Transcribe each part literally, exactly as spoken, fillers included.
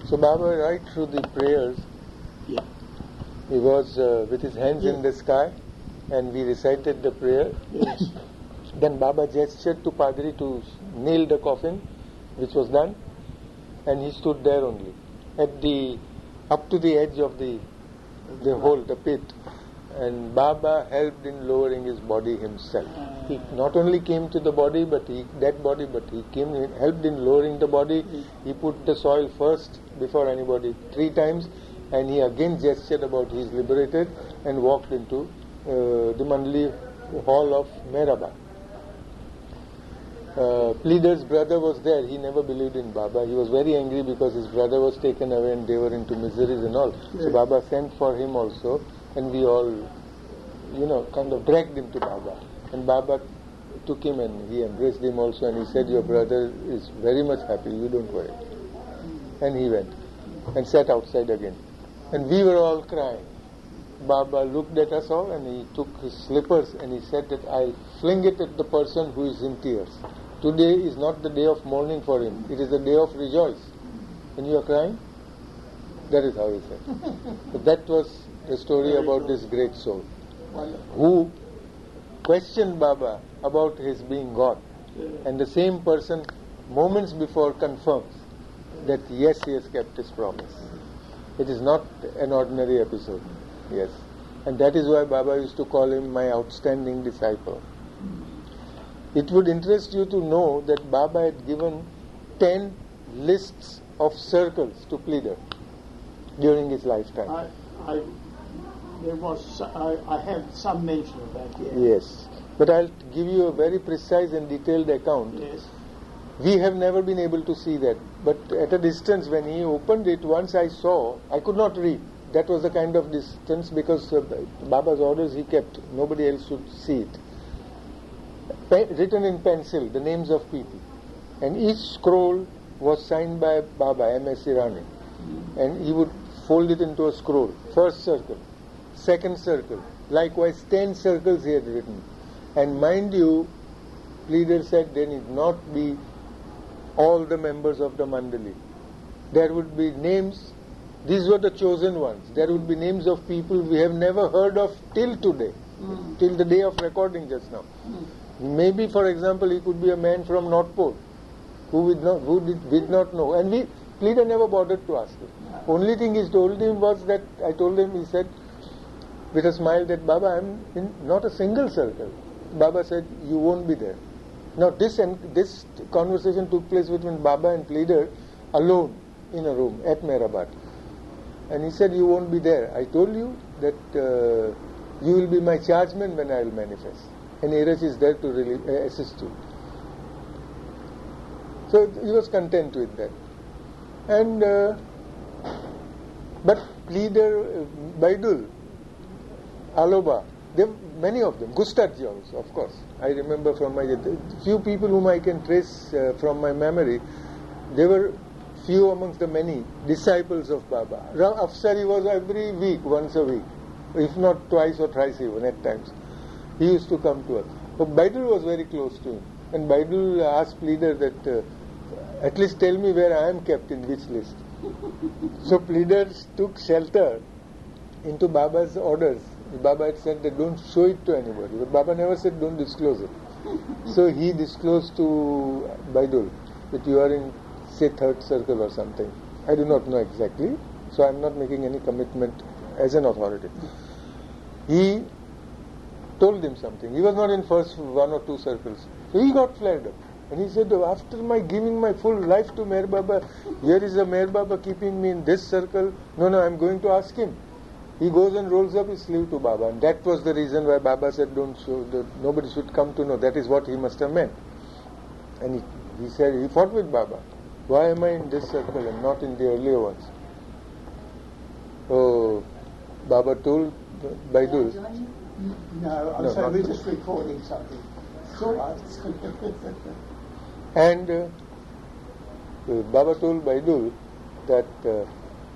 So Baba, right through the prayers, Yeah. he was uh, with his hands Yeah. in the sky, and we recited the prayer. Yes. Then Baba gestured to Padri to nail the coffin, which was done, and he stood there only, at the up to the edge of the the hole, the pit. And Baba helped in lowering his body himself. He not only came to the body, but he that body, but he came in, helped in lowering the body. He put the soil first before anybody three times, and he again gestured about he is liberated and walked into uh, the Mandali hall of Mehrabad. Uh, Pleader's brother was there. He never believed in Baba. He was very angry because his brother was taken away and they were into miseries and all. So Baba sent for him also, and we all, you know, kind of dragged him to Baba. And Baba took him and he embraced him also, and he said, "Your brother is very much happy, you don't worry." And he went and sat outside again. And we were all crying. Baba looked at us all and he took his slippers and he said that I'll fling it at the person who is in tears. Today is not the day of mourning for him. It is the day of rejoice. And you are crying? That is how he said. So that was the story about this great soul who questioned Baba about his being God. And the same person moments before confirms that yes, he has kept his promise. It is not an ordinary episode. Yes. And that is why Baba used to call him my outstanding disciple. It would interest you to know that Baba had given ten lists of circles to Pleader during his lifetime. I, I, there was, I, I have some mention of that, yes. Yes. But I'll give you a very precise and detailed account. Yes. We have never been able to see that. But at a distance, when he opened it, once I saw, I could not read. That was the kind of distance because uh, Baba's orders he kept. Nobody else should see it. Pe- written in pencil, the names of people. And each scroll was signed by Baba, M S Irani. And he would fold it into a scroll. First circle, second circle. Likewise, ten circles he had written. And mind you, Pleader said there need not be all the members of the Mandali. There would be names. These were the chosen ones. There would be names of people we have never heard of till today, mm. till the day of recording just now. Mm. Maybe, for example, he could be a man from North Pole who did not, who did, did not know. And we, Pleader never bothered to ask him. Only thing he told him was that, I told him, he said, with a smile, that Baba, I am in not a single circle. Baba said, you won't be there. Now this and this conversation took place between Baba and Pleader alone in a room at Mehrabad. And he said, you won't be there. I told you that uh, you will be my chargeman when I will manifest. And Iraj is there to really uh, assist you. So he was content with that. And uh, but Pleader, uh, Baidul, Aloba, there were many of them. Gustatji also, of course. I remember from my few people whom I can trace uh, from my memory. They were few amongst the many disciples of Baba. Afsari was every week, once a week, if not twice or thrice even at times. He used to come to us. But Baidul was very close to him. And Baidul asked Pleader that, uh, at least tell me where I am kept in which list. So Pleader took shelter into Baba's orders. Baba had said that don't show it to anybody. But Baba never said don't disclose it. So he disclosed to Baidul that you are in, say, third circle or something. I do not know exactly. So I am not making any commitment as an authority. He told him something. He was not in first one or two circles. So he got flared up. And he said, after my giving my full life to Meher Baba, here is a Meher Baba keeping me in this circle. No, no, I am going to ask him. He goes and rolls up his sleeve to Baba. And that was the reason why Baba said, don't show, that nobody should come to know. That is what he must have meant. And he, he said, he fought with Baba. Why am I in this circle and not in the earlier ones? So Baba told Baidul. No, I'm no, sorry, we're just recording something. So, and uh, Baba told Baidul that uh,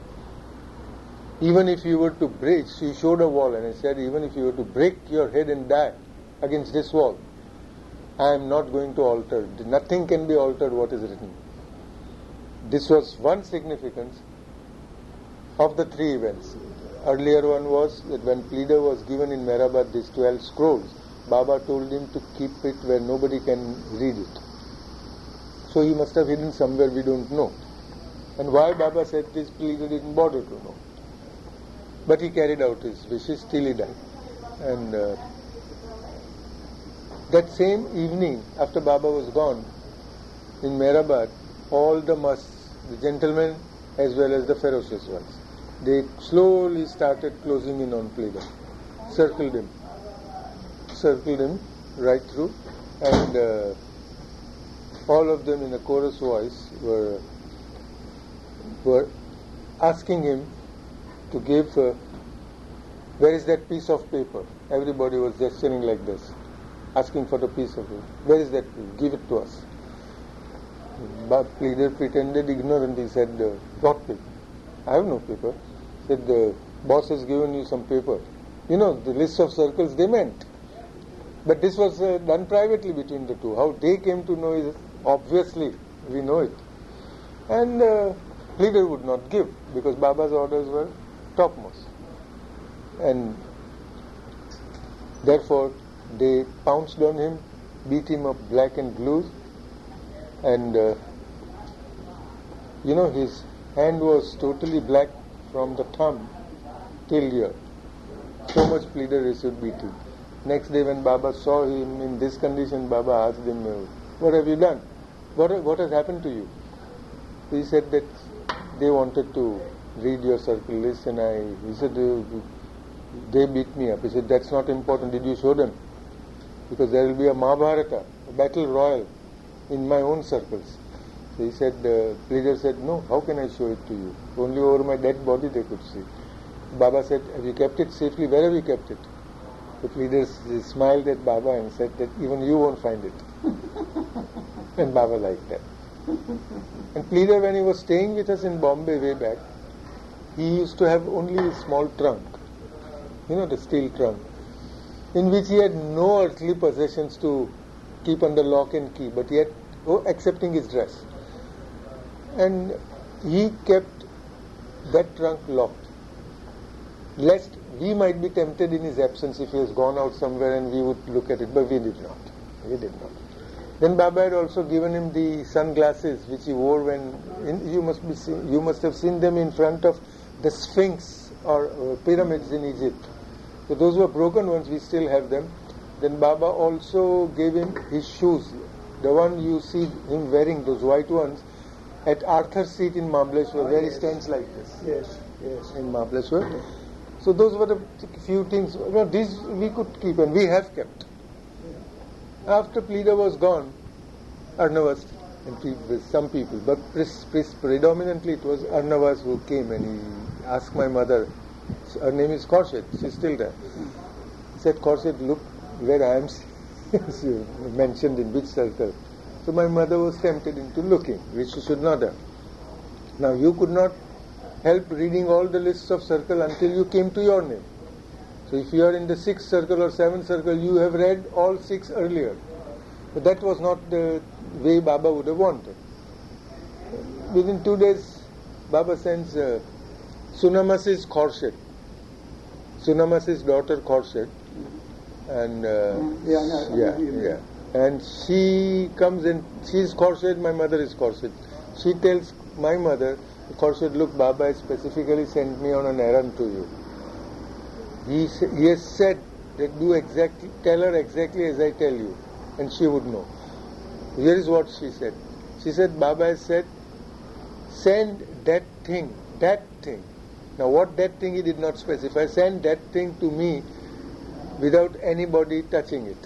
even if you were to break, she showed a wall and he said, even if you were to break your head and die against this wall, I am not going to alter. Nothing can be altered what is written. This was one significance. of the three events. Earlier one was that when Pleader was given in Mehrabad these twelve scrolls, Baba told him to keep it where nobody can read it. So he must have hidden somewhere we don't know. And why Baba said this, Pleader didn't bother to know. But he carried out his wishes till he died. And uh, that same evening, after Baba was gone, in Mehrabad, all the musts, the gentlemen as well as the ferocious ones, they slowly started closing in on Pleader, circled him, circled him right through, and uh, all of them in a chorus voice were were asking him to give, uh, where is that piece of paper? Everybody was gesturing like this, asking for the piece of paper. Where is that piece? Give it to us. But Pleader pretended ignorant. He said, uh, what paper? I have no paper. He said, the boss has given you some paper. You know, the list of circles they meant. But this was uh, done privately between the two. How they came to know is obviously, we know it. And uh, Pleader would not give because Baba's orders were topmost. And therefore, they pounced on him, beat him up black and blue, and uh, you know, his hand was totally black from the thumb till here. So much Pleader received beating. Next day when Baba saw him in this condition, Baba asked him, what have you done? What, what has happened to you? He said that they wanted to read your circle list, and I, he said, they beat me up. He said, that's not important. Did you show them? Because there will be a Mahabharata, a battle royal in my own circles. So he said, uh, Pleader said, no, how can I show it to you? Only over my dead body they could see. Baba said, have you kept it safely? Where have you kept it? The Pleader smiled at Baba and said that even you won't find it. And Baba liked that. And Pleader, when he was staying with us in Bombay way back, he used to have only a small trunk, you know, the steel trunk, in which he had no earthly possessions to keep under lock and key, but yet, oh, excepting his dress. And he kept that trunk locked, lest we might be tempted in his absence if he has gone out somewhere and we would look at it, but we did not. We did not. Then Baba had also given him the sunglasses which he wore when, in, you must be seen, you must have seen them in front of the Sphinx or uh, pyramids in Egypt. So those were broken ones, we still have them. Then Baba also gave him his shoes, the one you see him wearing, those white ones, at Arthur's seat in Mahabaleshwar, where he stands like this. Yes, yes. In Mahabaleshwar. So those were the few things. You know, these we could keep and we have kept. After Pleader was gone, Arnavas and people, some people, but predominantly it was Arnavas who came, and he asked my mother, her name is Khorshid, she's still there. He said, Khorshid, look where I am mentioned in which circle. So my mother was tempted into looking, which she should not have. Now you could not help reading all the lists of circle until you came to your name. So if you are in the sixth circle or seventh circle, you have read all six earlier. But that was not the way Baba would have wanted. Within two days, Baba sends uh, Sunamasi's Khorshid, Sunamasi's daughter Khorshid, and uh, yeah, yeah, yeah, and she comes in. She is Khorshid, my mother is Khorshid. She tells my mother, Khorshid, look, Baba has specifically sent me on an errand to you. He, he has said that do exactly, tell her exactly as I tell you, and she would know. Here is what she said. She said, Baba has said, send that thing, that thing. Now what that thing he did not specify, send that thing to me without anybody touching it.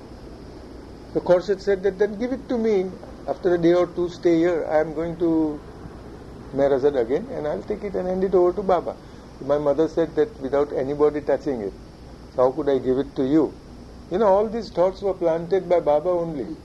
So Khorshid said that then give it to me. After a day or two stay here, I am going to Mehrabad again and I'll take it and hand it over to Baba. My mother said that without anybody touching it, so how could I give it to you? You know, all these thoughts were planted by Baba only.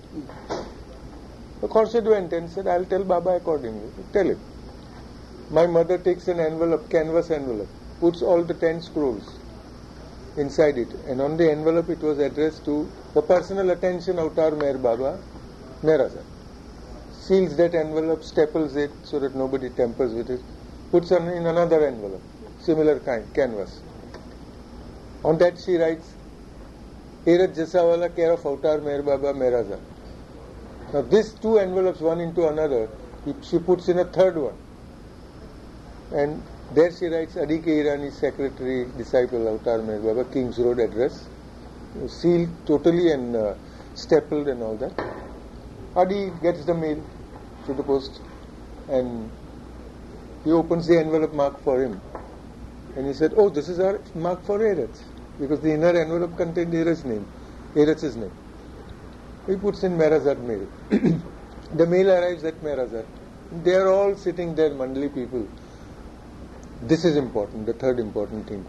So Khorshid went and said, I'll tell Baba accordingly. Tell him. My mother takes an envelope, canvas envelope, puts all the ten scrolls inside it, and on the envelope it was addressed to the personal attention of our Meher Baba, Mehrabad. Seals that envelope, staples it so that nobody tampers with it, puts on in another envelope, similar kind, canvas. On that she writes, Eraj Jasawala, care of Avatar Meher Baba Mehrazad. Now these two envelopes, one into another, she puts in a third one. And there she writes, Adi K. Irani, secretary, disciple, Avatar Meher Baba, King's Road address. Sealed totally and uh, stapled and all that. Adi gets the mail to the post and he opens the envelope marked for him. And he said, oh, this is our mark for Eraj. Because the inner envelope contained Eraj's name, Eraj's name. He puts in Mehrazad mail. The mail arrives at Mehrazad. They are all sitting there, Mandali people. This is important, the third important thing.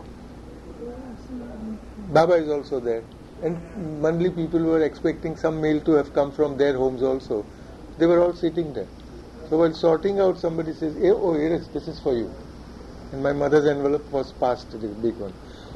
Baba is also there. And Mandali people were expecting some mail to have come from their homes also. They were all sitting there. So while sorting out, somebody says, oh, Eraj, this is for you. And my mother's envelope was passed, this big one.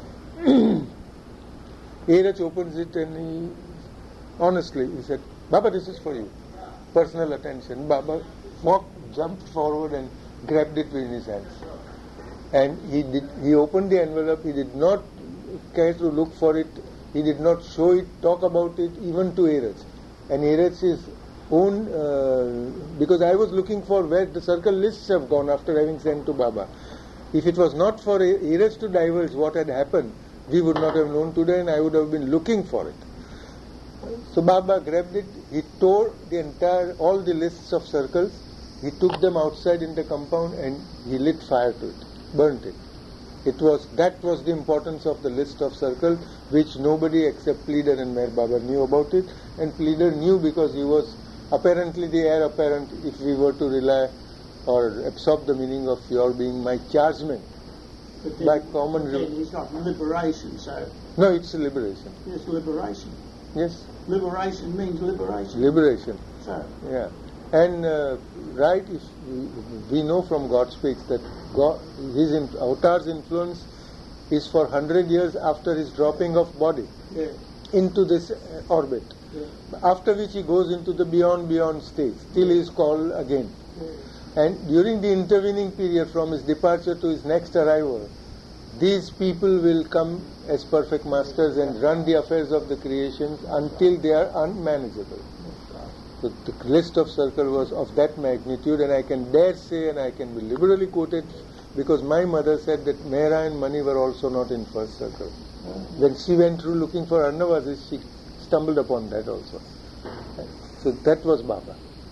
Eraj opens it and he, honestly, he said, Baba, this is for you. Personal attention. Baba walked, jumped forward and grabbed it in his hands. And he did. He opened the envelope. He did not care to look for it. He did not show it, talk about it, even to Eraj. And Eraj's own, uh, because I was looking for where the circle lists have gone after having sent to Baba. If it was not for Eraj to divulge what had happened, we would not have known today and I would have been looking for it. So Baba grabbed it, he tore the entire, all the lists of circles, he took them outside in the compound and he lit fire to it, burnt it. It was, that was the importance of the list of circles, which nobody except Pleader and Meher Baba knew about it, and Pleader knew because he was apparently the heir apparent if we were to rely or absorb the meaning of your being my chargeman. But then, By common but then rule. it's not liberation, so No, it's a liberation. it's liberation. Yes, Liberation means liberation. liberation. So, Yeah. And uh, right, if we, we know from God speaks that God, his in, avatar's influence is for one hundred years after his dropping of body yeah, into this uh, orbit. yeah, After which he goes into the beyond beyond stage, till he is called again. yeah. And during the intervening period from his departure to his next arrival, these people will come as perfect masters and run the affairs of the creations until they are unmanageable. So the list of circle was of that magnitude, and I can dare say, and I can be liberally quoted, because my mother said that Mehra and Mani were also not in first circle. When she went through looking for Arnavazis, she stumbled upon that also. So that was Baba.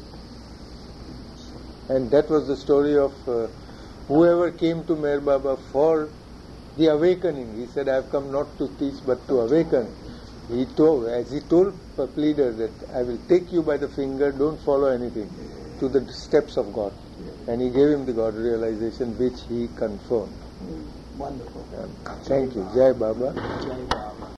And that was the story of uh, whoever came to Meher Baba for the awakening. He said, I have come not to teach but to awaken. He told, as he told a Pleader that I will take you by the finger, don't follow anything, to the steps of God. And he gave him the God realization which he confirmed. Wonderful. Um, thank you. Jai Baba. Jai Baba.